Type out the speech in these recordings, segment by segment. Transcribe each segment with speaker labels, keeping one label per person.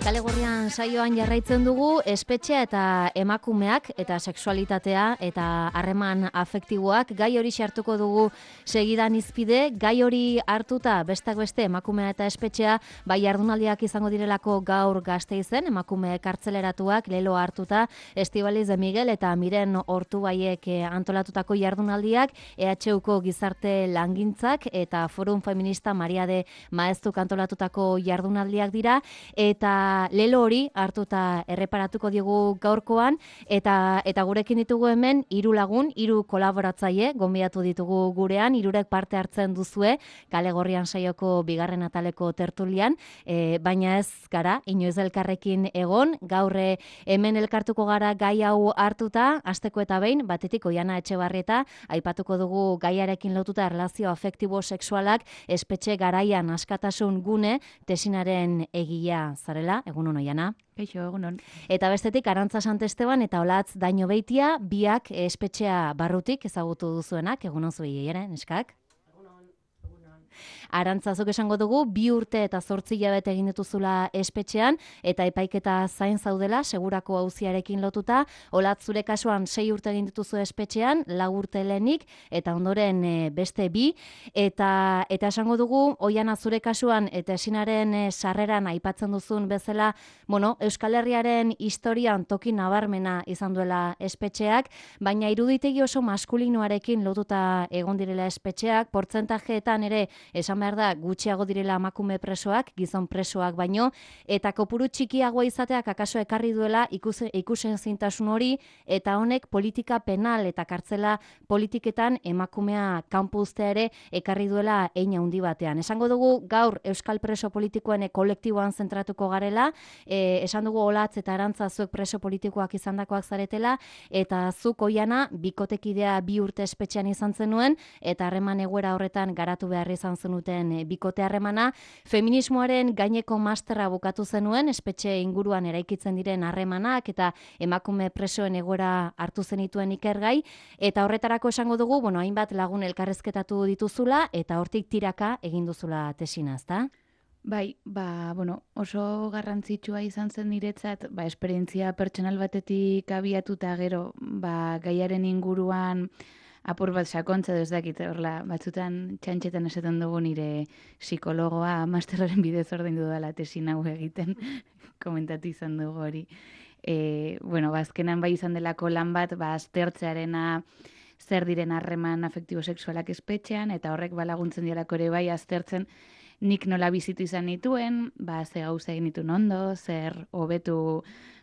Speaker 1: Kale Gorrian saioan jarraitzen dugu espetxea eta emakumeak eta sexualitatea eta harreman afektiboak. Gai hori hartuko dugu segidan izpide. Gai hori hartuta besteak beste emakumea eta espetxea bai jardunaldiak izango direlako gaur Gasteizen, emakume kartzeleratuak lelo hartuta Estibaliz de Miguel eta Miren Ortubaiek antolatutako jardunaldiak, EHUko gizarte langintzak eta Forum Feminista Maria de Maeztuk antolatutako jardunaldiak dira, eta lelo hori hartuta erreparatuko diogu gaurkoan, eta gurekin ditugu hemen 3 lagun, 3 kolaboratzaile gonbidatu ditugu gurean, 3rek parte hartzen duzue Kale Gorrian saioko bigarren ataleko tertulian, baina ez gara inoiz elkarrekin egon. Gaur hemen elkartuko gara gai hau hartuta, hasteko eta behin, batetik Oiana Etxebarrieta, aipatuko dugu gaiarekin lotuta erlazio afektibo sexualak espetxe garaian askatasun gune tesinaren egilea zarela. Egunon, Oiana.
Speaker 2: Kaixo, egunon.
Speaker 1: Eta bestetik Arantza Santesteban eta Olatz Daño Beitia, biak espetxea barrutik ezagutu duzuenak. Egunon zuei ere, neskak? Arantzazok esango dugu, 2 urte eta 8 hilabete egin dituzula espetxean, eta epaiketa zain zaudela, segurako auziarekin lotuta. Olatz, zure kasuan 6 urte egin dituzu espetxean, 4 urte lehenik, eta ondoren beste 2. Eta esango dugu, Oiana, zure kasuan, eta esinaren sarreran aipatzen duzun bezala, Euskal Herriaren historian toki nabarmena izan duela espetxeak, baina iruditegi oso maskulinoarekin lotuta egon direla espetxeak, portzentajeetan ere esan behar da gutxiago direla emakume presoak, gizon presoak baino, eta kopuru txikiagoa izateak akaso ekarri duela ikusen zintasun hori, eta honek politika penal eta kartzela politiketan emakumea kanpo uztea ere ekarri duela hein handi batean. Esango dugu gaur Euskal Preso Politikoen kolektiboan zentratuko garela, esan dugu Olatz eta Arantza zuek preso politikoak izandakoak zaretela, eta zuk, Oiana, bikotekidea 2 urte espetxean izan zenuen, eta harreman egoera horretan garatu behar izan zenuten bikote harremana. Feminismoaren gaineko masterra bukatu zenuen, espetxe inguruan eraikitzen diren harremanak eta emakume presoen egoera hartu zenituen ikergai, eta horretarako esango dugu, hainbat lagun elkarrezketatu dituzula, eta hortik tiraka egin duzula tesina, ezta?
Speaker 2: Bai, oso garrantzitsua izan zen niretzat, esperientzia pertsonal batetik abiatuta gero, gaiaren inguruan apur bat sakontza dakit, horla, batzutan txantxetan esaten dugu nire psikologoa masterraren bidez ordaindu dela tesin hau egiten, komentatu izan dugu hori. Azkenan bai izan delako lan bat, aztertzearena zer diren harreman afektibo sexualak espetxean, eta horrek laguntzen dialako ere bai aztertzen nik nola bizitu izan nituen, ze gauza egin nituen ondo, zer hobetu,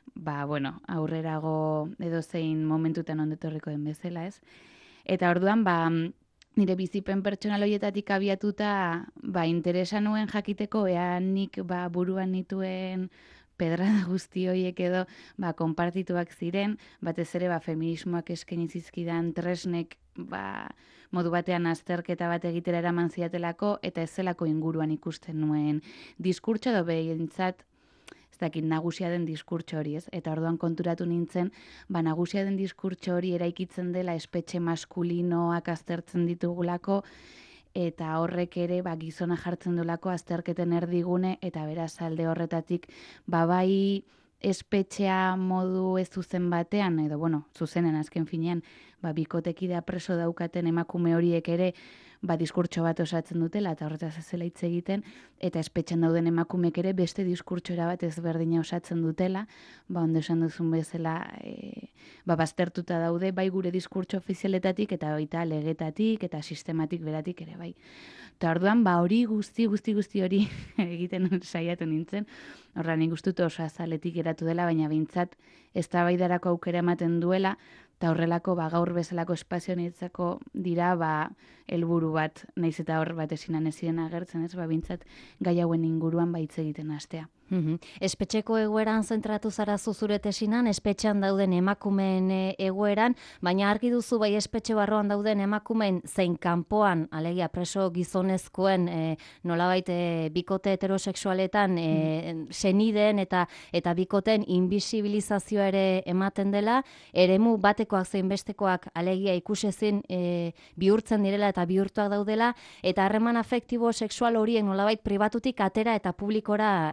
Speaker 2: aurrerago edozein momentutan ondetorriko den bezala, ez? Eta orduan, nire bizipen pertsonal horietatik abiatuta, interesa nuen jakiteko, ea nik buruan nituen pedrada guzti horiek edo konpartituak ziren, batez ere feminismoak eskaini zizkidan tresnek modu batean azterketa bat egitera eraman ziatelako, eta ez zelako inguruan ikusten nuen diskurtso edo behintzat nagusia den diskurtso hori, ez? Eta orduan konturatu nintzen, nagusia den diskurtso hori eraikitzen dela espetxe maskulinoak aztertzen ditugulako, eta horrek ere gizona jartzen duelako azterketen erdigune, eta beraz alde horretatik bai espetxea modu ez zuzen batean, edo zuzenen azken finean, bikotekidea preso daukaten emakume horiek ere diskurtso bat osatzen dutela, eta horretaz ez zela hitz egiten, eta espetxan dauden emakumeek ere beste diskurtsora bat ezberdina osatzen dutela, ondo esan duzun bezala, baztertuta daude, bai gure diskurtso ofizialetatik, eta baita legetatik, eta sistematik beratik ere bai. Eta orduan, hori guzti hori egiten saiatu nintzen, horra nik uste dut oso azaletik geratu dela, baina behintzat eztabaidarako aukera ematen duela, eta horrelako gaur bezalako espazio niretzako dira helburu bat, naiz eta hor bat esinan ez ziren agertzen, ez, behintzat gai hauen inguruan hitz egiten hastea.
Speaker 1: Espetxeko egoeran zentratu zara zure tesinan, espetxean dauden emakumeen egoeran, baina argi duzu bai espetxe barroan dauden emakumeen zein kanpoan, alegia preso gizonezkoen nolabait bikote heterosexualetan senideen eta bikoten invisibilizazioa ere ematen dela, eremu batekoak zein bestekoak alegia ikusezin bihurtzen direla eta bihurtuak daudela, eta harreman afektibo sexual horiek nolabait pribatutik atera eta publikora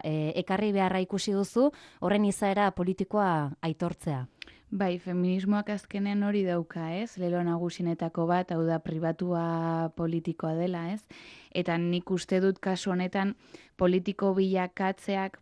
Speaker 1: ekarri beharra ikusi duzu, horren izaera politikoa aitortzea.
Speaker 2: Bai, feminismoak azkenean hori dauka, ez? Lelo nagusinetako bat, hau da pribatua politikoa dela, ez? Eta nik uste dut kasu honetan politiko bilakatzeak,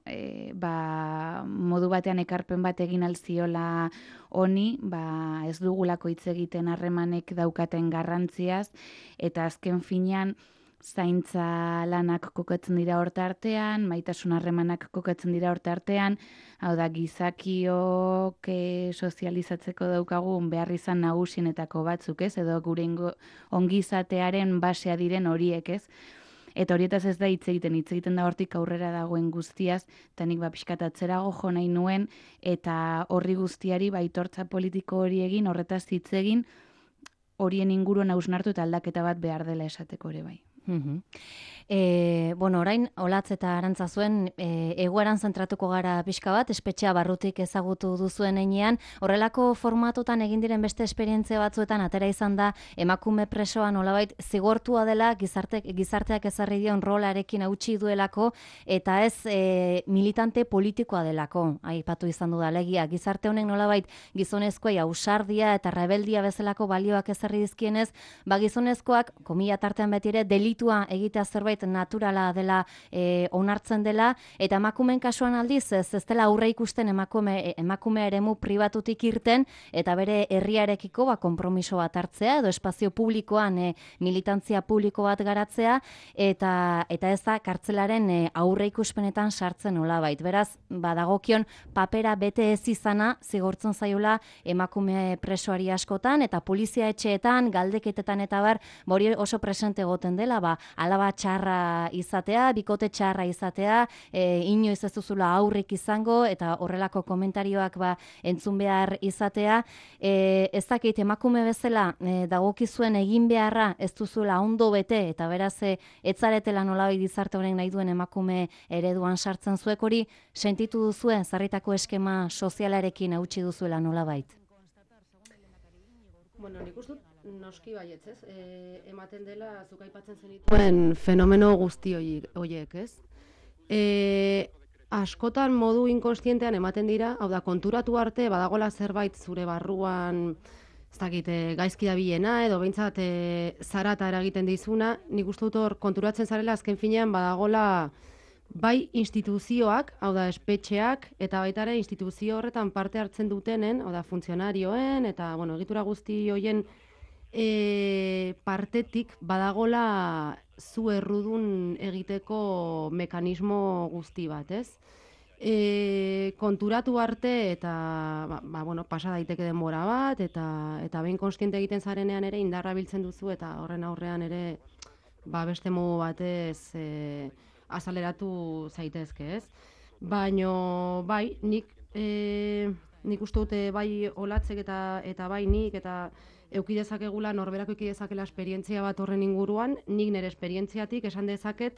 Speaker 2: modu batean ekarpen bat egin alziola honi, ez dugulako hitz egiten harremanek daukaten garrantziaz, eta azken finean zaintza lanak kokatzen dira horta artean, maitasun harremanak kokatzen dira horta artean, hau da gizakiok sozializatzeko daukagun behar izan nagusienetako batzuk, ez? Edo gure ongizatearen basea diren horiek, ez? Eta horietaz ez da hitz egiten da hortik aurrera dagoen guztiaz, eta nik pixkat atzerago jo nahi nuen, eta horri guztiari aitortza politiko hori egin, horretaz hitz egin, horien inguruan hausnartu eta aldaketa bat behar dela esateko ere bai.
Speaker 1: Orain, Olatz eta Arantza zuen, egoeran zentratuko gara pixka bat, espetxea barrutik ezagutu duzuen heinean, horrelako formatotan egin diren beste esperientzia batzuetan atera izan da emakume presoa nolabait zigortua dela gizarteak ezarri dion rolarekin hautsi duelako, eta ez militante politikoa delako, aipatu izan du da legia. Gizarte honek nolabait gizonezkoei ausardia eta rebeldia bezalako balioak ezarri dizkienez, gizonezkoak, komila tartean beti ere, delitua egitea zerbait naturala dela onartzen dela, eta emakumeen kasuan aldiz ez dela aurre ikusten emakume eremu pribatutik irten, eta bere herriarekiko konpromiso bat hartzea, edo espazio publikoan militantzia publiko bat garatzea, eta ez da kartzelaren aurre ikuspenetan sartzen nolabait. Beraz, dagokion papera bete ez izana zigortzen zaiola emakume presoari askotan, eta polizia etxeetan, galdeketetan eta hori oso presente egoten dela, alaba txarra izatea, bikote txarra izatea, inoiz ez duzula aurrik izango, eta horrelako komentarioak entzun behar izatea. Ez dakit, emakume bezala dagokizuen egin beharra ez duzula ondo bete, eta beraz ez zaretela nolabait gizarte honek nahi duen emakume ereduan sartzen zuek, hori sentitu duzue, zarritako eskema sozialarekin hautsi duzuela nolabait?
Speaker 3: Nik uste dut noski baietz, ez? Ematen dela, zuk aipatzen zenituen fenomeno guzti horiek, ez? Askotan modu inkonstientean ematen dira, hau da, konturatu arte, badagola zerbait zure barruan, ez dakit, gaizki dabilena, edo behintzat zarata eragiten dizuna, nik uste dut hor konturatzen zarela azken finean badagola bai instituzioak, hau da, espetxeak, eta baita ere instituzio horretan parte hartzen dutenen, hau da, funtzionarioen, eta, egitura guzti horien partetik badagola zu errudun egiteko mekanismo guzti bat, ez? Konturatu arte eta pasa daiteke denbora bat, eta behin konstiente egiten zarenean ere indarra biltzen duzu, eta horren aurrean ere beste modu batez azaleratu zaitezke, ez? Baina, bai, nik uste dute bai Olatzek eta bai nik, eta eukidezakegula, norberako eukidezakela esperientzia bat horren inguruan, nik nire esperientziatik esan dezaket,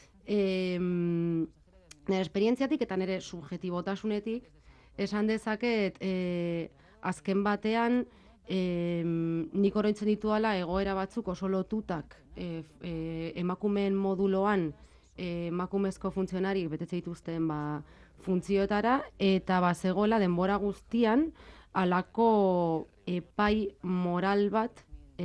Speaker 3: nire esperientziatik eta nire subjetibotasunetik esan dezaket azken batean nik oroitzen dituala egoera batzuk oso lotutak emakumeen moduloan emakumezko funtzionarik betetze dituzten funtzioetara, eta bazegoela denbora guztian halako epai moral bat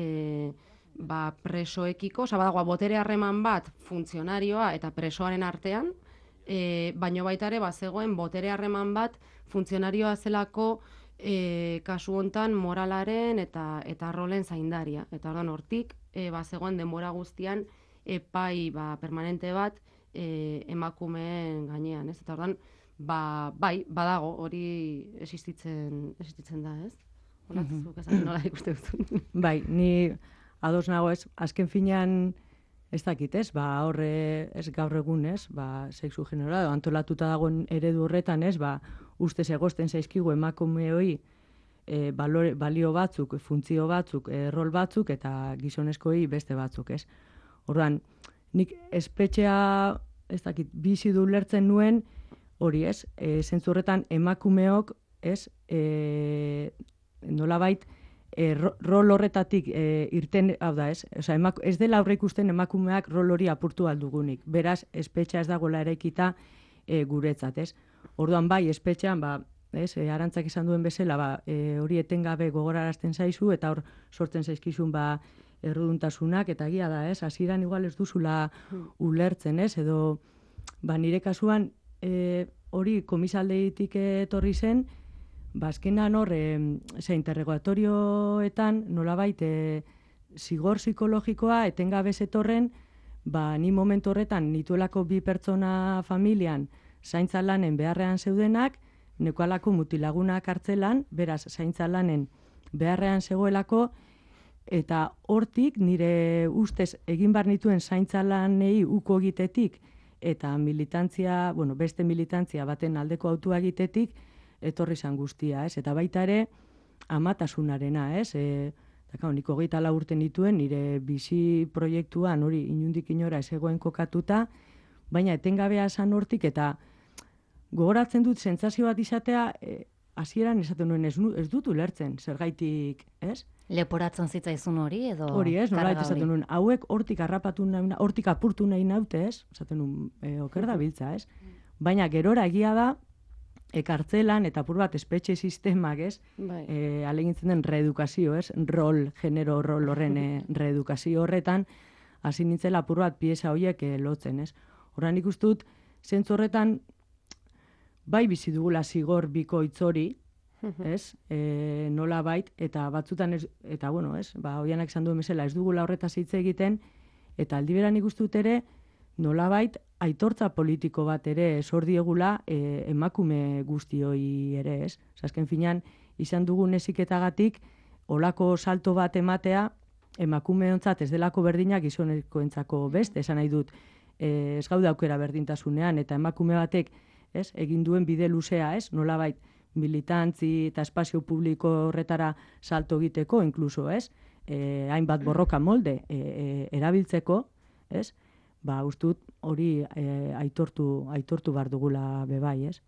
Speaker 3: presoekiko, badagoa botere harreman bat funtzionarioa eta presoaren artean, baino baita ere bazegoen botere harreman bat funtzionarioa zelako kasu hontan moralaren eta rolen zaindaria. Eta orduan hortik bazegoen denbora guztian epai permanente bat emakumeen gainean, ez? Eta orduan bai, badago, hori existitzen da, ez? Zuk esan nola ikuste duzu.
Speaker 4: Bai, ni ados nago, ez, azken finean ez dakit, ez, horre ez gaur egun, ez, sexu genero, antolatuta dagoen eredu horretan, ez, ustez egozten zaizkigu emakumeoi balio batzuk, funtzio batzuk, rol batzuk, eta gizonezkoei beste batzuk, ez. Orduan, nik espetxea, ez dakit, bizi du lertzen nuen, hori, ez, zentzu horretan emakumeok, ez, nolabait, rol horretatik irten, hau da, ez? Osa, ez dela aurre ikusten emakumeak rol hori apurtu aldugunik. Beraz, espetxa ez dagoela eraikita guretzat, ez? Orduan bai, espetxean, Arantzak esan duen bezala, hori etengabe gogorarazten zaizu, eta hor sortzen zaizkizun erruduntasunak, eta egia da, ez? Hasieran igual ez duzula ulertzen, ez? Edo, nire kasuan, hori komisaldeitik etorri zen, azkenan hor, interrogatorioetan, nolabait, zigor psikologikoa etengabe zetorren, ni momentu horretan nituelako 2 pertsona familian zaintza lanen beharrean zeudenak, nekoalako mutilagunak kartzelan, beraz, zaintza lanen beharrean zegoelako, eta hortik nire ustez egin bar nituen zaintza lanei uko egitetik, eta militantzia, beste militantzia baten aldeko autua egitetik, etorri zan guztia, ez? Eta baita ere, amatasunarena, ez? Nik 24 urte nituen, nire bizi proiektuan hori inundik inora ez egoen kokatuta, baina etengabea esan hortik, eta gogoratzen dut sentsazio bat izatea, hasieran esaten nuen ez dut ulertzen, zergaitik, ez?
Speaker 1: Leporatzen zitzaizun hori edo?
Speaker 4: Hori ez, nolait esaten nuen, hauek hortik harrapatu nahi, hortik apurtu nahi naute, ez? Esaten nuen, oker da biltza, ez? Baina gerora egia da, kartzelan eta apur bat espetxe sistemak, ez? Alegintzen den reedukazio, ez? Genero rol horren reedukazio horretan, hasi nintzela apur bat pieza horiek lotzen, ez? Horren ikustut, zentzu horretan, bai bizi dugula zigor bikoitz hori, ez? Nola bait, eta batzutan ez, eta ez? Oianak esan duen bezala, ez dugula horretaz hitz egiten, eta aldi beran ikustut ere, nolabait aitortza politiko bat ere sor diegula emakume guztioi ere, ez? Azken finean, izan dugun heziketagatik, olako salto bat ematea, emakumeontzat ez delako berdinak gizonekoentzako beste, esan nahi dut, ez gaude aukera berdintasunean, eta emakume batek, ez? Egin duen bide luzea, ez? Nolabait militantzi eta espazio publiko horretara salto egiteko, inkluso, ez? Hainbat borroka molde erabiltzeko, ez? Ustut hori aitortu bar dugula bebai, ez?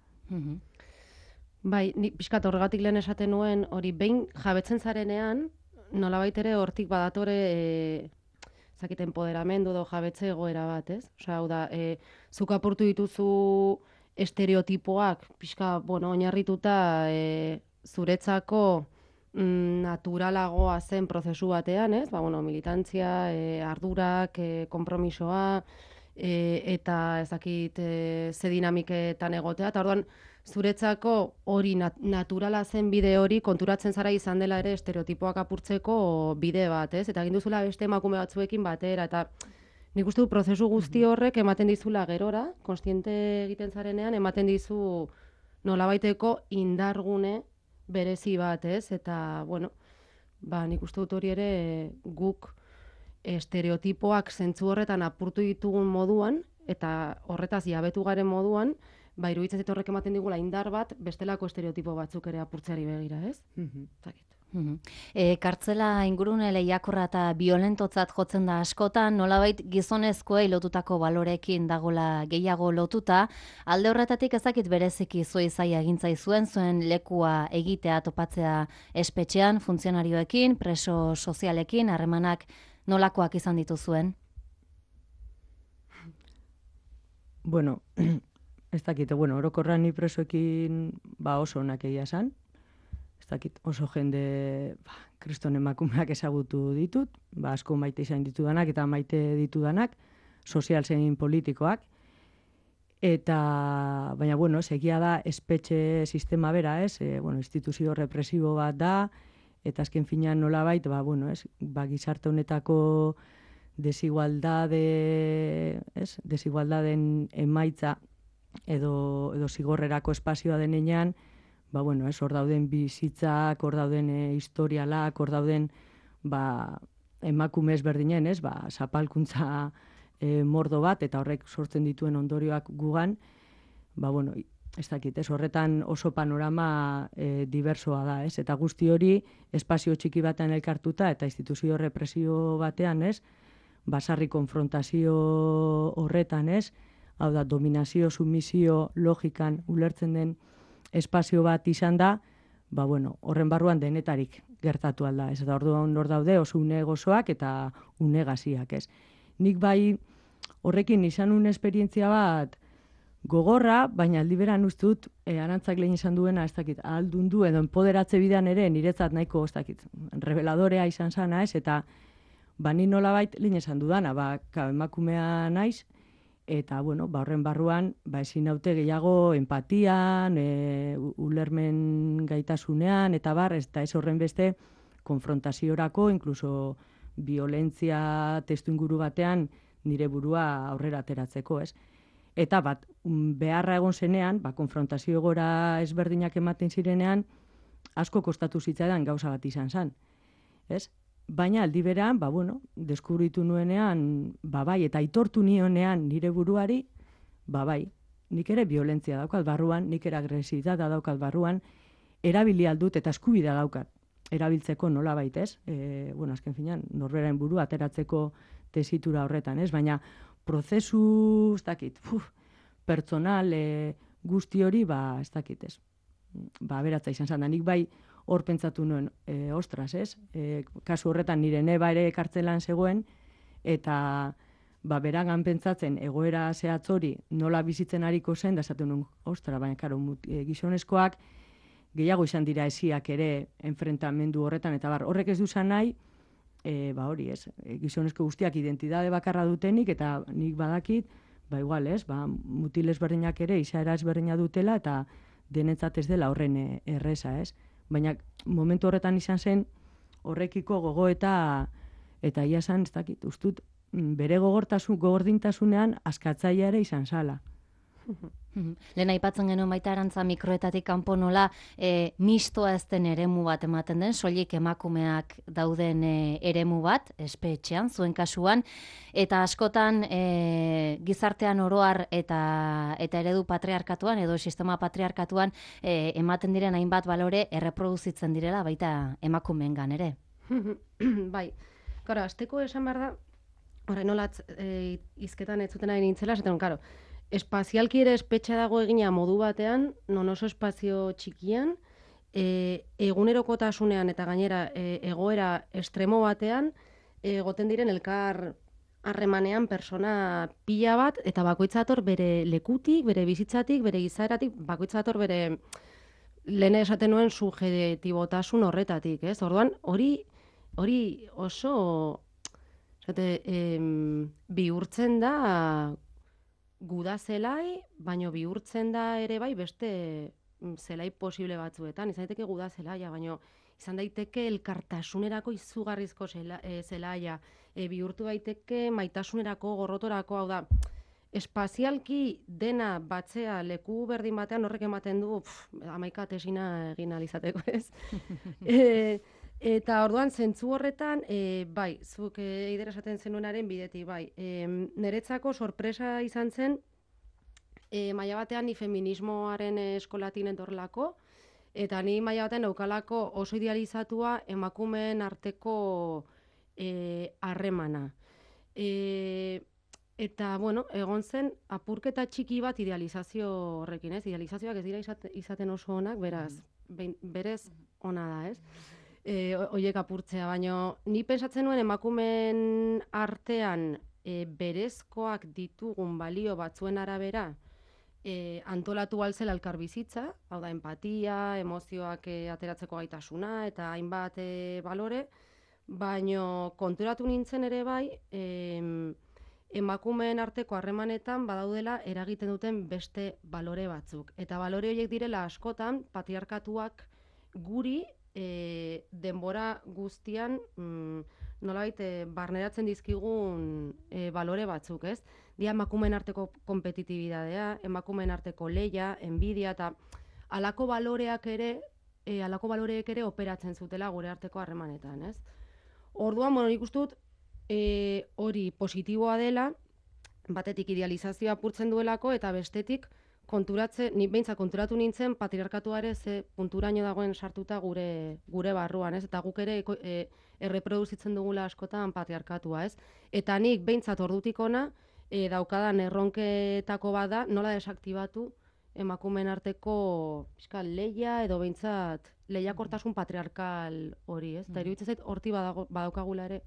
Speaker 3: Bai, ni pixkat horregatik lehen esaten nuen, hori behin jabetzen zarenean, nolabait ere hortik badatore empoderamendu edo jabetze egoera bat, ez? Osea, hau da, zuk apurtu dituzu estereotipoak, pixka, oinarrituta zuretzako naturalagoa zen prozesu batean, ez? Militantzia, ardurak, konpromisoa, eta ezakit ze dinamiketan egotea, eta orduan zuretzako hori naturala zen bide hori konturatzen zara izan dela ere estereotipoak apurtzeko bide bat, ez? Eta egin duzula beste emakume batzuekin batera, eta nik uste du prozesu guzti horrek ematen dizula gerora, kontziente egiten zarenean, ematen dizu nolabaiteko indargune berezi bat, ez? Eta, nik uste dut hori ere guk estereotipoak zentzu horretan apurtu ditugun moduan, eta horretaz jabetu garen moduan, iruditzen zait horrek ematen digula indar bat, bestelako estereotipo batzuk ere apurtzeari begira, ez?
Speaker 1: Kartzela ingurune lehiakorra eta violentotzat jotzen da askotan, nolabait gizonezkoei lotutako balorekin dagola gehiago lotuta, alde horretatik ezakit bereziki zuei zaila egintzai zuen lekua egitea topatzea espetxean, funtzionarioekin, preso sozialekin, harremanak nolakoak izan dituzuen?
Speaker 4: Ez dakit, orokorran ni presoekin oso onak egia esan. Ez dakit, oso jende kriston emakumeak ezagutu ditut, asko maite izan ditudanak eta maite ditudanak, sozial zein politikoak. Eta, baina, egia da espetxe sistema bera, ez? Instituzio represibo bat da, eta azken finean nolabait, gizarte honetako desigualdaden emaitza edo zigorrerako espazioa denean, hor dauden bizitzak, hor dauden historialak, hor dauden emakume ezberdinen, zapalkuntza mordo bat, eta horrek sortzen dituen ondorioak gugan, ez dakit, horretan oso panorama diversoa da, eta guzti hori espazio txiki batean elkartuta eta instituzio represio batean, basarri konfrontazio horretan, hau da, dominazio, sumisio, logikan ulertzen den espazio bat izan da, horren barruan denetarik gertatu alda, ez da, orduan hor daude oso une gozoak eta une gaziak, ez. Nik bai horrekin izan un esperientzia bat, gogorra, baina aldi beran uste dut, Arantzak lehen izan duena, ez dakit, ahaldundu edo enpoderatze bidean ere, niretzat nahiko, ez dakit, reveladorea izan zana, ez, eta ni nolabait lehen esan dudana, emakumea naiz, eta, bueno, horren barruan, ezin naute gehiago empatian, ulermen gaitasunean, eta eta ez horren beste, konfrontaziorako, inkluso violentzia testu inguru batean, nire burua aurrera ateratzeko, ez? Eta beharra egon zenean, konfrontazio gora ezberdinak ematen zirenean, asko kostatu zitzaidan gauza bat izan zen. Ez? Baina aldi berean, deskubritu nuenean, bai, eta aitortu nionean nire buruari, bai, nik ere violentzia daukat barruan, nik ere agresibitatea daukat barruan, erabili aldut eta eskubidea daukat. Erabiltzeko nola baitez, azken finean, norberaren burua ateratzeko tesitura horretan, ez? Baina prozesu, ez dakit, pertsonal guzti hori, ez dakit, ez? Beratza izan zan, nik bai hor pentsatu nuen, ostras, ez? Kasu horretan nire neba ere kartzelan zegoen, eta beragan pentsatzen egoera zehatz hori nola bizitzen hariko zen, da esaten nuen, ostra, baina karo, gizonezkoak gehiago izan dira esiak ere enfrentamendu horretan, eta horrek ez duzan nahi, hori ez, gizonezko guztiak identitate bakarra dutenik, eta nik badakit, igual ez, mutil ezberdinak ere izaera ezberdina dutela, eta denetzat ez dela horren erreza, ez? Baina momentu horretan izan zen horrekiko gogo eta ia esan, ez dakit, ustut, bere gogordintasunean askatzailea ere izan zala.
Speaker 1: Lehen aipatzen genuen baita Arantza mikroetatik kanpo nola mistoa ez den eremu bat ematen den, soilik emakumeak dauden eremu bat, espetxean, zuen kasuan, eta askotan gizartean oroar eta eredu patriarkatuan edo sistema patriarkatuan ematen diren hainbat balore erreproduzitzen direla baita emakumeengan ere.
Speaker 3: Bai, karo, azteko esan behar da, horrein nolatz izketan ez zuten ari nintzela, esaten, karo, espazialki ere espetxa dago egina modu batean, non oso espazio txikian, egunerokotasunean eta gainera egoera estremo batean, egoten diren elkar harremanean persona pila bat, eta bakoitzator bere lekutik, bere bizitzatik, bere izaeratik, bakoitzator bere lehen esaten nuen subjektibotasun horretatik, ez? Orduan, hori oso bihurtzen da guda zelai, baino bihurtzen da ere bai beste zelai posible batzuetan. Izan daiteke guda zelaia, baino izan daiteke elkartasunerako izugarrizko zelaia, bihurtu daiteke maitasunerako, gorrotorako, hau da, espazialki dena batzea leku berdin batean horrek ematen du, 11 tesina egin alizateko, ez? Eta orduan, zentzu horretan, bai, zuk eider esaten zenuenaren bidetik, bai. Niretzako sorpresa izan zen, maila batean ni feminismoaren eskolatin etorrelako, eta ni maila batean daukalako oso idealizatua emakumeen arteko harremana. Eta, bueno, egon zen apurketa txiki bat idealizazio horrekin, ez? Idealizazioak ez dira izaten oso onak, beraz, berez ona da, ez? Oiek apurtzea, baina ni pensatzen nuen emakumeen artean berezkoak ditugun balio batzuen arabera antolatu alzela elkarbizitza, hau da, empatia, emozioak ateratzeko gaitasuna eta hainbat balore, baina konturatu nintzen ere bai, emakumeen arteko harremanetan badaudela eragiten duten beste balore batzuk. Eta balore horiek direla askotan patriarkatuak guri denbora guztian nolabait barneratzen dizkigun balore batzuk, ez? Dia emakumeen arteko kompetitibidadea, emakumeen arteko lehia, enbidia eta halako baloreek ere operatzen zutela gure arteko harremanetan, ez? Orduan, nik uste dut hori positiboa dela, batetik idealizazioa apurtzen duelako eta bestetik ni behintzat konturatu nintzen patriarkatuare ze punturaino dagoen sartuta gure barruan, ez? Eta guk ere erreproduzitzen dugula askotan patriarkatua, ez? Eta nik behintzat ordutik ona daukadan erronketako bada nola desaktibatu emakumeen arteko lehia edo behintzat lehiakortasun patriarkal hori, ez? Eta iruditzen zait horti badaukagula ere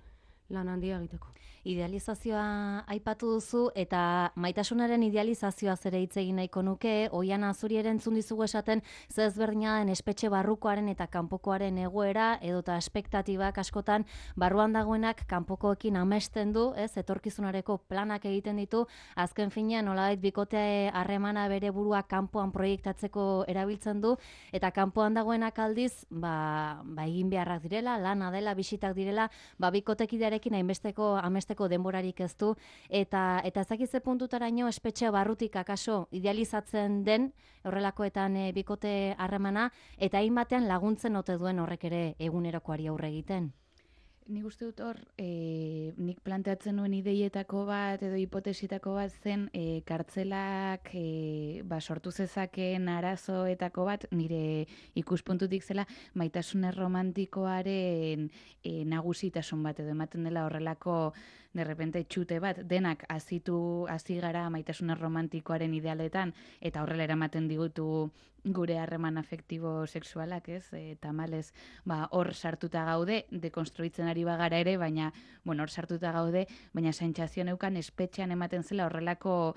Speaker 3: lan handia egiteko.
Speaker 1: Idealizazioa aipatu duzu eta maitasunaren idealizazioa zere hitz egin nahiko nuke, Oiana zuri ere entzun dizugu esaten ze ezberdina den espetxe barrukoaren eta kanpokoaren egoera edota espektatibak askotan barruan dagoenak kanpokoekin amesten du, ez, etorkizunareko planak egiten ditu, azken finean nolabait bikote harremana bere burua kanpoan proiektatzeko erabiltzen du eta kanpoan dagoenak aldiz, egin beharrak direla, lana dela, bisitak direla, bikotekidearekin hainbesteko amesteko denborarik ez du, eta ezakitze puntutaraino espetxe barrutik akaso idealizatzen den horrelakoetan bikote harremana, eta hainbatean laguntzen ote duen horrek ere egunerokoari aurre egiten.
Speaker 2: Nik uste dut hor, nik planteatzen nuen ideietako bat edo hipotesitako bat zen kartzelak sortu zezakeen arazoetako bat nire ikuspuntutik zela maitasun erromantikoaren nagusitasun bat edo ematen dela horrelako de repente txute bat, denak hasi gara maitasun erromantikoaren idealetan eta horrela eramaten digutu gure harreman afektibo sexualak, ez? Tamalez, hor sartuta gaude, dekonstruitzen ari bagara ere, baina, hor sartuta gaude, baina sentsazio neukan espetxean ematen zela horrelako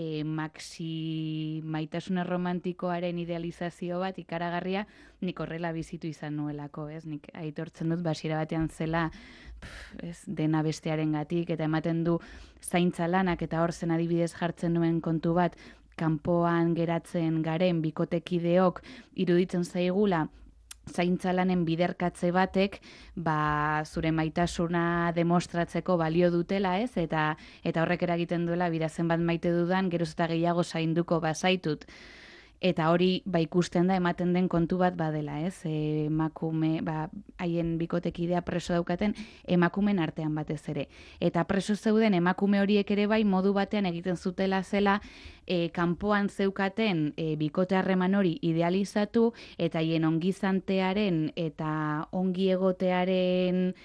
Speaker 2: maitasun erromantikoaren idealizazio bat ikaragarria, nik horrela bizitu izan nuelako, ez? Nik aitortzen dut, hasiera batean zela, dena bestearengatik eta ematen du zaintza lanak eta hor zen adibidez jartzen nuen kontu bat, kanpoan geratzen garen bikotekideok iruditzen zaigula zaintza lanen biderkatze batek zure maitasuna demostratzeko balio dutela, ez? Eta horrek eragiten duela birazen bat maite dudan, geroz eta gehiago zainduko bazaitut. Eta hori ikusten da ematen den kontu bat badela, ez? Emakume, haien bikotekidea preso daukaten emakumen artean batez ere. Eta preso zeuden emakume horiek ere modu batean egiten zutela zela kanpoan zeukaten bikote harreman hori idealizatu eta haien ongizantearen eta ongi egotearen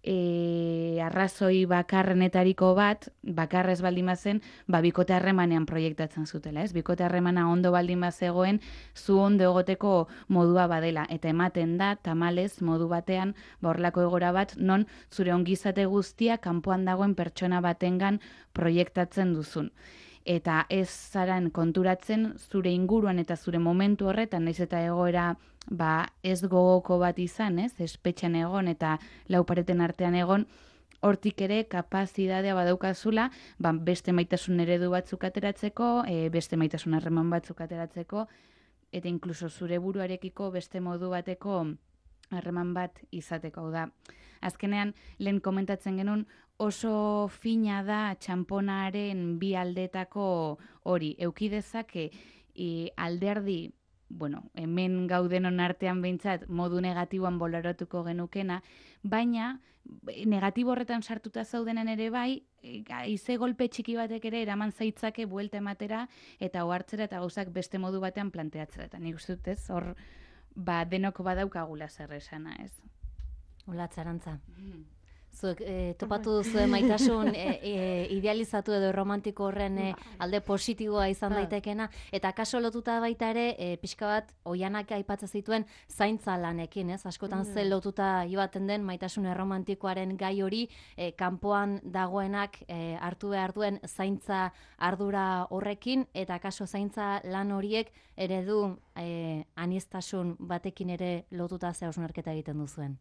Speaker 2: arrazoi bakarrenetariko bat, bakarrez baldin bazen, bikote harremanean proiektatzen zutela, ez? Bikote harremana ondo baldin bazegoen, zu ondo egoteko modua badela, eta ematen da, tamalez, modu batean, horrelako egora bat, non zure ongizate guztia kanpoan dagoen pertsona batengan proiektatzen duzun. Eta ez zaren konturatzen zure inguruan eta zure momentu horretan, naiz eta egoera ez gogoko bat izan, ez? Espetxean egon eta lau pareten artean egon, hortik ere kapazitatea badaukazula, beste maitasun eredu batzuk ateratzeko, beste maitasun harreman batzuk ateratzeko, eta inkluso zure buruarekiko beste modu bateko harreman bat izateko. Hau da, azkenean, lehen komentatzen genuen, oso fina da txamponaren bi aldetako hori. Eukidezake alderdi, hemen gaudenon artean behintzat modu negatiboan bolaratuko genukena, baina negatibo horretan sartuta zaudenen ere haize golpe txiki batek ere eraman zaitzake buelta ematera eta ohartzera eta gauzak beste modu batean planteatzera. Eta nik uste dut ez, hor denok badaukagula zer esana, ez?
Speaker 1: Hola, Txarantza. Zuek topatu duzu maitasun idealizatu edo romantiko horren alde positiboa izan daitekena, eta kaso lotuta baita ere, pixka bat, Oianak aipatzen zituen zaintza lanekin, ez? Askotan ze lotuta ibaten den maitasun erromantikoaren gai hori, kanpoan dagoenak hartu behar duen zaintza ardura horrekin, eta kaso zaintza lan horiek eredu aniztasun batekin ere lotuta ze hausnarketa egiten duzuen.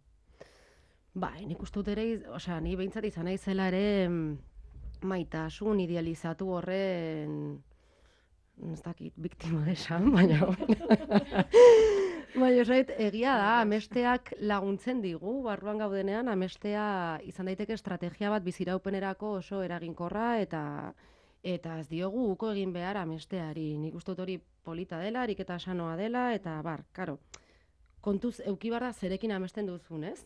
Speaker 3: Nik uste dut ere, ni behintzat izan naizela ere maitasun idealizatu horren, ez dakit, biktima esan, baina egia da, amesteak laguntzen digu, barruan gaudenean, amestea izan daiteke estrategia bat biziraupenerako oso eraginkorra eta ez diogu uko egin behar amesteari. Nik uste dut hori polita dela, ariketa sanoa dela, eta karo, kontuz eukibarra zerekin amesten duzun, ez?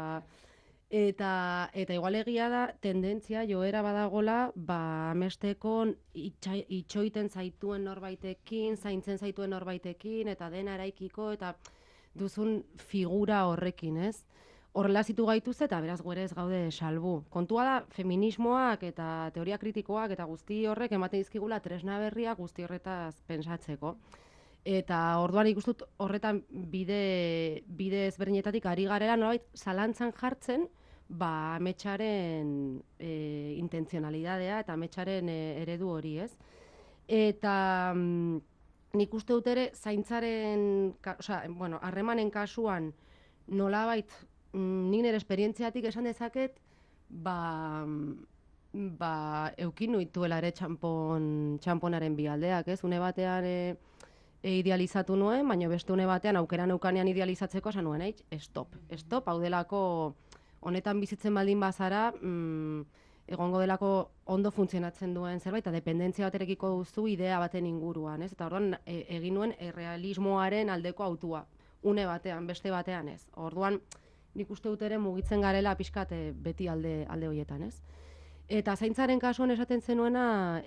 Speaker 3: Eta igual egia da, tendentzia joera badagola, amesteko itxoiten zaituen norbaitekin, zaintzen zaituen norbaitekin, eta dena eraikiko, eta duzun figura horrekin, ez? Horrela zitu gaituz eta beraz guere ez gaude salbu. Kontua da, feminismoak eta teoria kritikoak eta guzti horrek ematen dizkigula tresna berria guzti horretaz pentsatzeko. Eta orduan ikustut horretan bide ezberdinetatik ari garela nolabait zalantzan jartzen ametsaren intentzionalidadea eta ametsaren eredu hori, ez? Eta nik uste dut ere zaintzaren, harremanen kasuan nolabait nik nire esperientziatik esan dezaket, eukin nuituela ere txamponaren bi aldeak, ez? Une batean idealizatu nuen, baina beste une batean aukera neukanean idealizatzeko esan nuen, stop, hau delako honetan bizitzen baldin bazara, egongo delako ondo funtzionatzen duen zerbait, eta dependentzia baterekiko duzu idea baten inguruan, ez? Eta orduan egin nuen errealismoaren aldeko autua, une batean, beste batean ez. Orduan nik uste dut ere mugitzen garela pixkat beti alde horietan, ez? Eta zaintzaren kasuan esaten zenuena,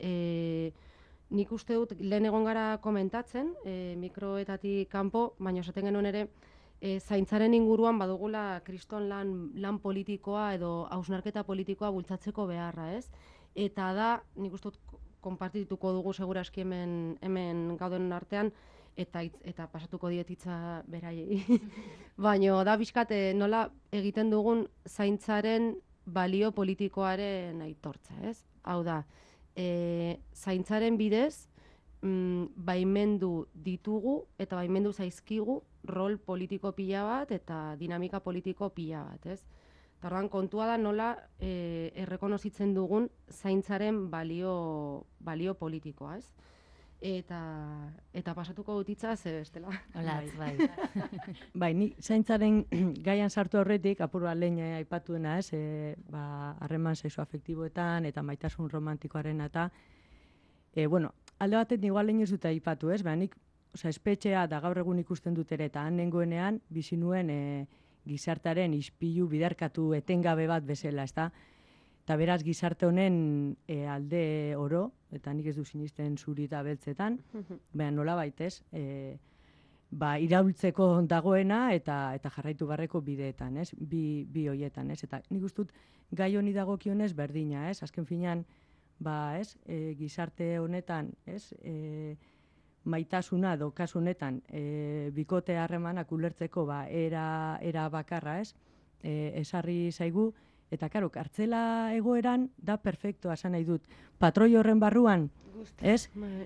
Speaker 3: nik uste dut lehen egon gara komentatzen, mikroetatik kanpo, baina esaten genuen ere, zaintzaren inguruan badugula kriston lan politikoa edo hausnarketa politikoa bultzatzeko beharra, ez? Eta da, nik uste dut konpartituko dugu seguraski hemen gauden artean, eta pasatuko dietitza beraiei. Baina da bizkate nola egiten dugun zaintzaren balio politikoaren aitortza, ez? Hau da, zaintzaren bidez, baimendu ditugu eta baimendu zaizkigu rol politiko pila bat eta dinamika politiko pila bat, ez? Orduan kontua da nola errekonozitzen dugun zaintzaren balio politikoa, ez? Eta pasatuko dutitza ze bestela.
Speaker 1: Olatz, bai.
Speaker 4: Bai, ni zaintzaren gaian sartu aurretik, apur bat lehen aipatuena, ez? Harreman sexoafektiboetan eta maitasun romantikoaren eta alde batet igual lehen ez dut aipatu, ez? Nik espetxea da gaur egun ikusten dut ere eta han nengoenean bizi nuen gizartearen ispilu biderkatu etengabe bat bezala, ezta? Eta beraz gizarte honen alde oro, eta nik ez du sinisten zuri eta beltzetan, baina nola baitez, iraultzeko dagoena eta jarraitu barreko bideetan, ez? Bi hoietan, ez? Eta nik ustut gai honi dagokionez berdina, ez? Azken finean, gizarte honetan, ez? Maitasuna edo kasu honetan bikote harremanak ulertzeko era bakarra, ez? Esarri zaigu, eta karo, kartzela egoeran da perfektoa esan nahi dut. Patroi horren barruan, ez?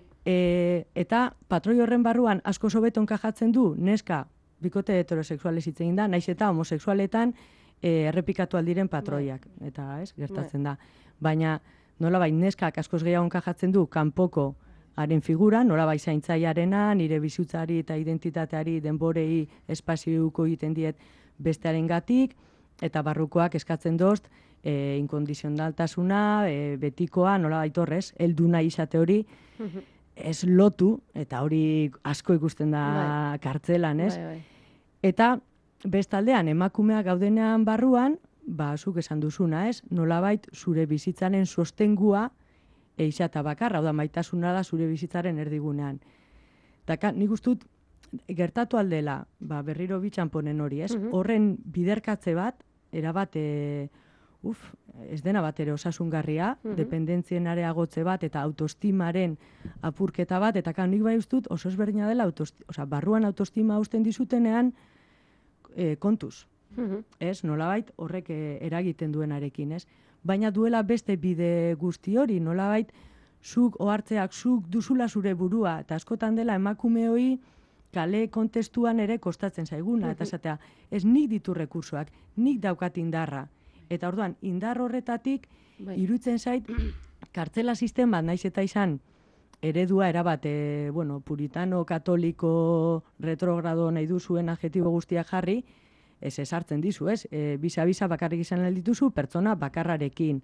Speaker 4: Eta patroi horren barruan asko hobeto enkajatzen du neska bikote heterosexualez hitz egin da, naiz eta homosexualetan errepikatu aldiren patroiak, eta ez, gertatzen da. Baina nolabait neskak askoz gehiago enkajatzen du kanpoko haren figura, nolabait zaintzailearena, nire bizitzari eta identitateari denborei espaziuko egiten diet bestearengatik, eta barrukoak eskatzen dozt, inkondizionaltasuna, betikoa, nolabait horrez, heldu nahi izate hori, ez lotu, eta hori asko ikusten da kartzelan, ez? Eta bestaldean, emakumeak gaudenean barruan, zuk esan duzuna, ez? Nolabait zure bizitzaren sostengua eixata bakarra, hau da maitasuna da zure bizitzaren erdigunean. Eta nik ustut, gertatu aldela, berriro bitxanponen hori, ez? Horren biderkatze bat, erabat, ez dena bat ere osasungarria, dependentzien areagotze bat, eta autoestimaren apurketa bat, eta nik bai ustut oso ezberdina dela, barruan autoestima hausten dizutenean kontuz. Ez, nolabait horrek eragiten duenarekin, ez? Baina duela beste bide guzti hori, nolabait zuk ohartzeak, zuk duzula zure burua, eta askotan dela emakume hori kale kontestuan ere kostatzen zaiguna, eta esatea, ez nik ditu rekursoak, nik daukat indarra. Eta orduan, indar horretatik, iruditzen zait, kartzela sistema, naiz eta izan, eredua erabat, puritano, katoliko, retrogrado nahi duzuen adjetibo guztiak jarri, ez esartzen dizu, ez? Bisa bakarrik izan dituzu, pertsona bakarrarekin.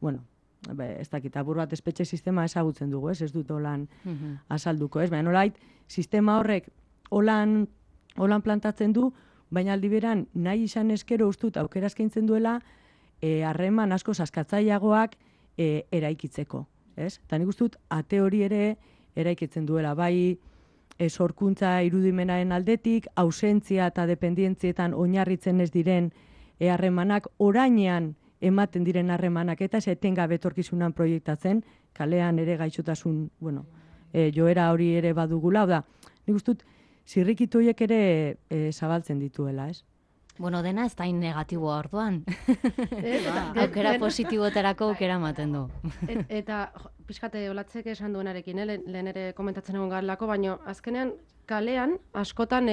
Speaker 4: Ez dakit, abur bat espetxe sistema ezagutzen dugu, ez dut holan azalduko, ez? Baina nolait, sistema horrek holan plantatzen du, baina aldi beran nahi izan eskero ustut aukera eskaintzen duela harreman asko askatzaileagoak eraikitzeko, ez? Eta nik ustut ate hori ere eraikitzen duela, bai sorkuntza irudimenaren aldetik, ausentzia eta dependientzietan oinarritzen ez diren harremanak, orainean ematen diren harremanak, eta ez etengabe etorkizunan proiektatzen, kalean ere gaixotasun, joera hori ere badugula, da, nik ustut, zirrikitu horiek ere zabaltzen dituela, ez?
Speaker 1: Bueno, dena ez da negatiboa orduan. Aukera positiboterako aukera ematen du.
Speaker 3: Eta pixkate olatzek esan duenarekin, lehen ere komentatzen egon garelako, baina azkenean kalean askotan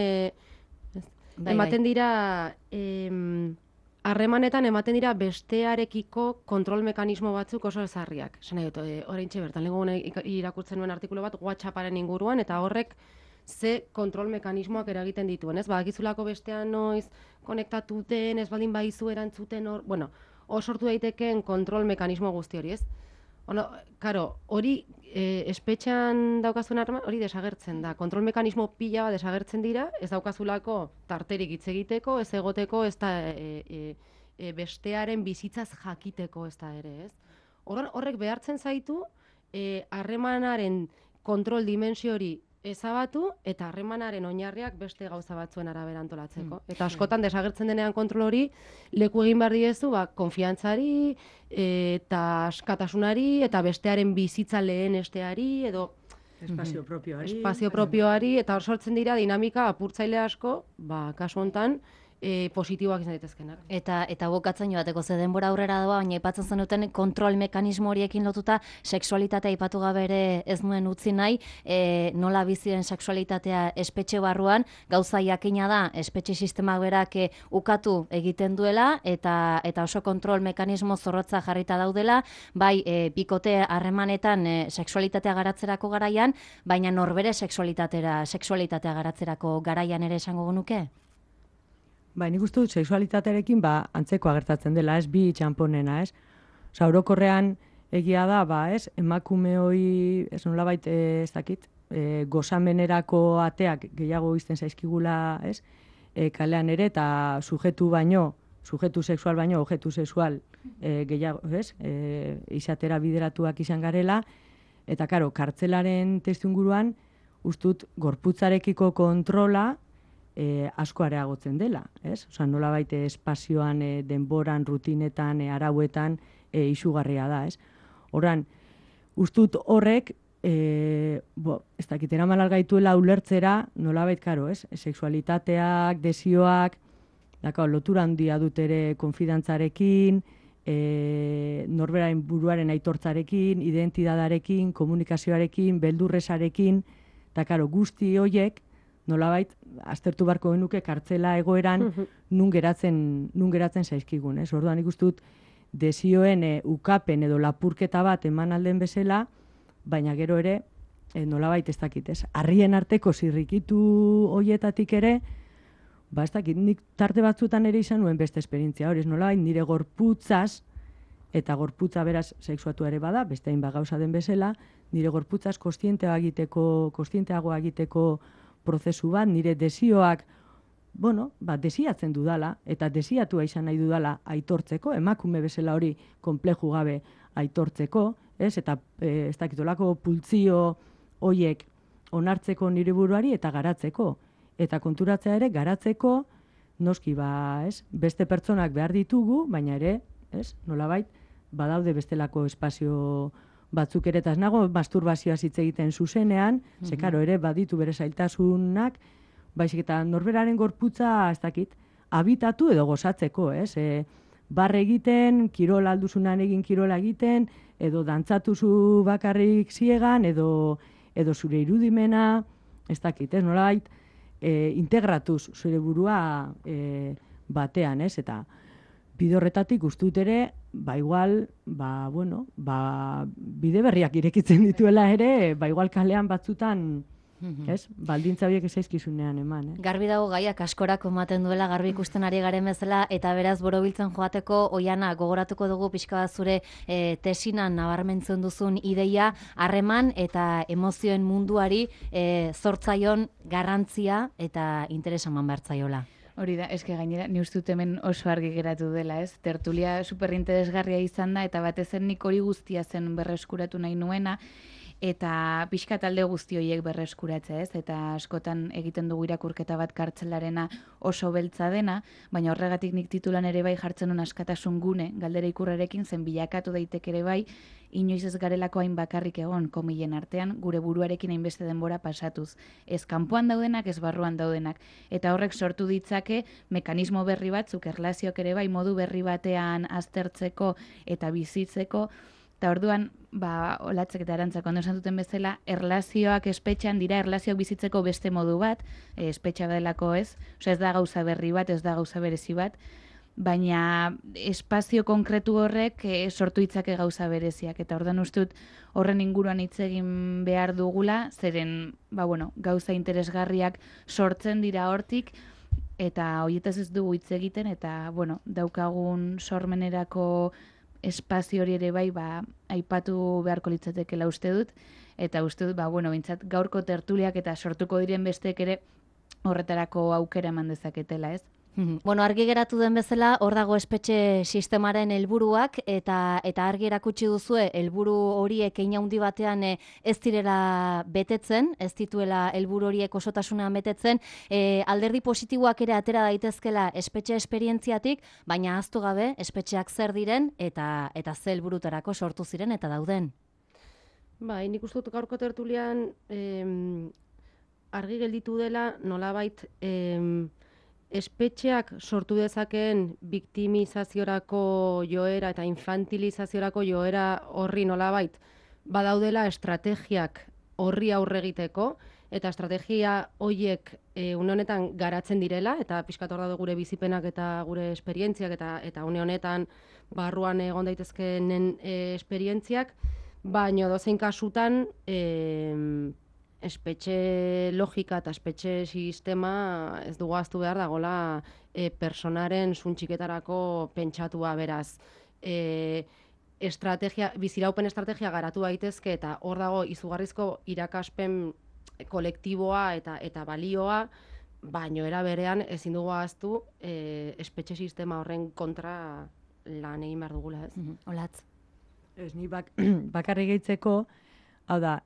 Speaker 3: ematen dira harremanetan ematen dira bestearekiko kontrol mekanismo batzuk oso ezarriak. Esan nahi dut, oraintxe bertan, lehenko irakurtzen nuen artikulu bat WhatsApparen inguruan, eta horrek ze kontrol mekanismoak eragiten dituen, ez? Badakizulako bestean noiz konektatuten, ez baldin baizu erantzuten hor, hor sortu daitekeen kontrol mekanismo guzti hori, ez? Karo, hori espetxean daukazuen arma, hori desagertzen da. Kontrol mekanismo pila bat desagertzen dira, ez daukazulako tarterik hitz egiteko, ez egoteko, ez da bestearen bizitzaz jakiteko, ez da ere, ez? Horrek behartzen zaitu, harremanaren kontrol dimensio hori ezabatu eta harremanaren oinarriak beste gauza batzuen arabera antolatzeko. Eta askotan desagertzen denean kontrol hori leku egin behar diezu, konfiantzari eta askatasunari eta bestearen bizitza lehenesteari edo espazio propioari eta hor sortzen dira dinamika apurtzaile asko, kasu hontan, positiboak izan daitezkenak.
Speaker 1: Eta bokatzen joateko ze denbora aurrera doa, baina aipatzen zenuten kontrol mekanismo horiekin lotuta sexualitatea aipatu gabe ere ez nuen utzi nahi, nola biziren sexualitatea espetxe barruan, gauza jakina da espetxe sistemak berak ukatu egiten duela eta oso kontrol mekanismo zorrotza jarrita daudela, bai bikote harremanetan sexualitatea garatzerako garaian, baina norbere sexualitatea garatzerako garaian ere esango genuke?
Speaker 4: Nik uste dut sexualitatearekin antzeko agertatzen dela, ez bi txamponena, ez? Osa, orokorrean egia da, ez? Emakume hori, ez nolabait, ez dakit, gozamenerako ateak gehiago izten zaizkigula, ez? Kalean ere, eta subjektu sexual baino, objektu sexual gehiago, ez? Izatera bideratuak izan garela, eta, karo, kartzelaren testuinguruan, ustut, gorputzarekiko kontrola, asko areagotzen dela, ez? Osa, nolabait espazioan, denboran, rutinetan, arauetan izugarria da, ez? Horran, ustut horrek, ez dakit, eraman algaituela ulertzera, nolabait, karo, ez? Sexualitateak, desioak, lotura handia dut ere konfidantzarekin, norberaren buruaren aitortzarekin, identidadarekin, komunikazioarekin, beldurresarekin, eta, karo, guzti horiek, nolabait, aztertu barko genuke kartzela egoeran nun geratzen zaizkigun, ez? Orduan ikustut desioen ukapen edo lapurketa bat eman alden bezala, baina gero ere, nolabait ez dakit, ez? Harrien arteko zirrikitu hoietatik ere, ez dakit, nik tarte batzutan ere izan nuen beste esperientzia hori, ez nolabait nire gorputzaz, eta gorputza beraz sexuatu ere bada, beste hain gauza den bezala, nire gorputzaz kostienteago egiteko prozesu bat, nire desioak, desiatzen dudala, eta desiatua izan nahi dudala aitortzeko, emakume bezala hori konpleju gabe aitortzeko, ez? Eta ez dakitolako pultzio hoiek onartzeko nire buruari eta garatzeko. Eta konturatzea ere garatzeko, noski ez? Beste pertsonak behar ditugu, baina ere, ez? Nolabait, badaude bestelako espazio batzuk ere, eta ez nago masturbazioa hitz egiten zuzenean, karo ere baditu bere zailtasunak, baizik eta norberaren gorputza, ez dakit, habitatu edo gozatzeko, ez? Barre egiten, kirola alduzunan egin kirola egiten, edo dantzatuzu bakarrik ziegan, edo zure irudimena, ez dakit, ez? Nolabait, integratuz zure burua batean, ez? Eta bide horretatik ustut ere, igual, bide berriak irekitzen dituela ere, igual kalean batzutan, ez? Baldintza horiek ezaizkizunean eman, eh?
Speaker 1: Garbi dago gaiak askorako ematen duela, garbi ikusten ari garen bezala, eta beraz borobiltzen joateko, Oiana, gogoratuko dugu pixka bat zure tesinan nabarmentzen duzun ideia, harreman eta emozioen munduari zortzaion garrantzia eta interesa eman behar zaiola.
Speaker 2: Hori da, eske gainera, ni uste dut hemen oso argi geratu dela, ez? Tertulia superinteresgarria izan da, eta batez nik hori guztia zen berreskuratu nahi nuena, eta pixka talde guzti horiek berreskuratzea, ez? Eta askotan egiten dugu irakurketa bat kartzelarena oso beltza dena, baina horregatik nik titulan ere bai jartzen duen askatasun gune, galdera ikurrarekin zen bilakatu daiteke ere bai, inoiz ez garelako hain bakarrik egon komilen artean, gure buruarekin hainbeste denbora pasatuz. Ez kanpoan daudenak, ez barruan daudenak. Eta horrek sortu ditzake mekanismo berri batzuk, erlazioak ere bai, modu berri batean aztertzeko eta bizitzeko. Eta orduan, Olatzek eta Arantzak ondo esan duten bezala, erlazioak espetxean dira erlazioak bizitzeko beste modu bat, espetxa delako ez, ez da gauza berri bat, ez da gauza berezi bat, baina espazio konkretu horrek sortu ditzake gauza bereziak. Eta orduan uste dut horren inguruan hitz egin behar dugula, zeren gauza interesgarriak sortzen dira hortik, eta horietaz ez dugu hitz egiten, eta daukagun sormenerako espazio hori ere bai aipatu beharko litzatekeela uste dut, eta uste dut bintzat gaurko tertuliak eta sortuko diren besteek ere horretarako aukera eman dezaketela, ez?
Speaker 1: Argi geratu den bezala, hor dago espetxe sistemaren helburuak eta argi erakutsi duzue helburu horiek hein handi batean ez direla betetzen, ez dituela helburu horiek osotasunean betetzen, alderdi positiboak ere atera daitezkela espetxe esperientziatik, baina ahaztu gabe espetxeak zer diren eta ze helburutarako sortu ziren eta dauden.
Speaker 3: Nik uste dut gaurko tertulian argi gelditu dela nolabait espetxeak sortu dezakeen biktimizaziorako joera eta infantilizaziorako joera horri nolabait badaudela estrategiak horri aurre egiteko, eta estrategia horiek une honetan garatzen direla, eta pixkat hor daude gure bizipenak eta gure esperientziak eta une honetan barruan egon daitezkeenen esperientziak, baina dozein kasutan espetxe logika eta espetxe sistema ez dugu ahaztu behar dagoela personaren suntxiketarako pentsatua, beraz. Biziraupen estrategia garatu daitezke eta hor dago izugarrizko irakaspen kolektiboa eta balioa, baino era berean ezin dugu ahaztu espetxe sistema horren kontra lan egin behar dugula, ez?
Speaker 1: Olatz.
Speaker 4: Ez, ni bakarrik gehitzeko, hau da,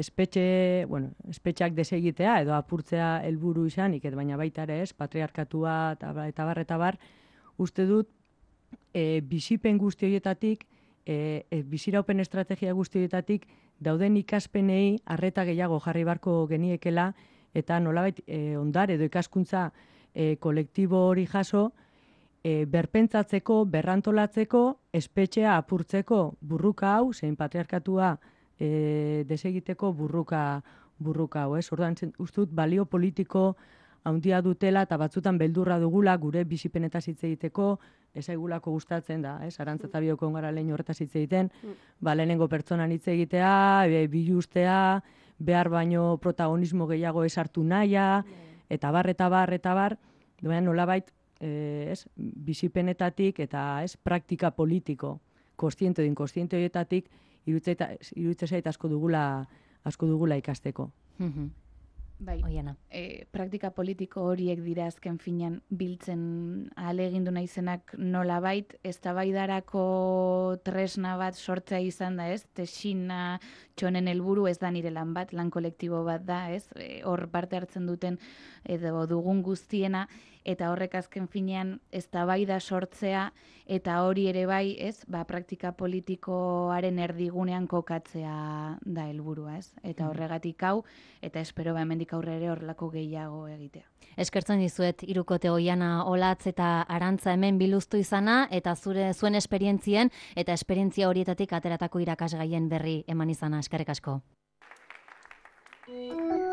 Speaker 4: espetxeak desegitea edo apurtzea helburu izanik, baina baita ere ez, patriarkatua eta bar, uste dut, bizipen guzti horietatik, biziraupen estrategia guzti horietatik, dauden ikaspenei arreta gehiago jarri barko geniekela, eta nolabait ondare edo ikaskuntza kolektibo hori jaso, berpentsatzeko, berrantolatzeko, espetxea apurtzeko burruka hau, zein patriarkatua desegiteko burruka hau, ez? Orduan, uste dut, balio politiko handia dutela eta batzutan beldurra dugula gure bizipenetaz hitz egiteko, ez aigulako gustatzen da, ez? Arantza eta bioko gara lehen horretaz hitz egiten, lehenengo pertsonan hitz egitea, biluztea, behar baino protagonismo gehiago ez hartu nahia, eta bar, baina nolabait, bizipenetatik eta praktika politiko, kontziente edo inkontziente horietatik, iruditzen zait asko dugula ikasteko.
Speaker 2: Bai, praktika politiko horiek dira azken finean biltzen ahalegindu naizenak nolabait, eztabaidarako tresna bat sortzea izan da, ez? Tesina txonen helburu ez da nire lan bat, lan kolektibo bat da, ez? Hor parte hartzen duten edo dugun guztiena, eta horrek azken finean eztabaida sortzea eta hori ere bai, ez? Praktika politikoaren erdigunean kokatzea da helburua, ez? Eta horregatik hau, eta espero hemendik aurre ere horrelako gehiago egitea.
Speaker 1: Eskertzen dizuet Hirukote Oiana, Olatz eta Arantza hemen biluztu izana, eta zuen esperientzien eta esperientzia horietatik ateratako irakasgaien berri eman izana. Eskerrik asko.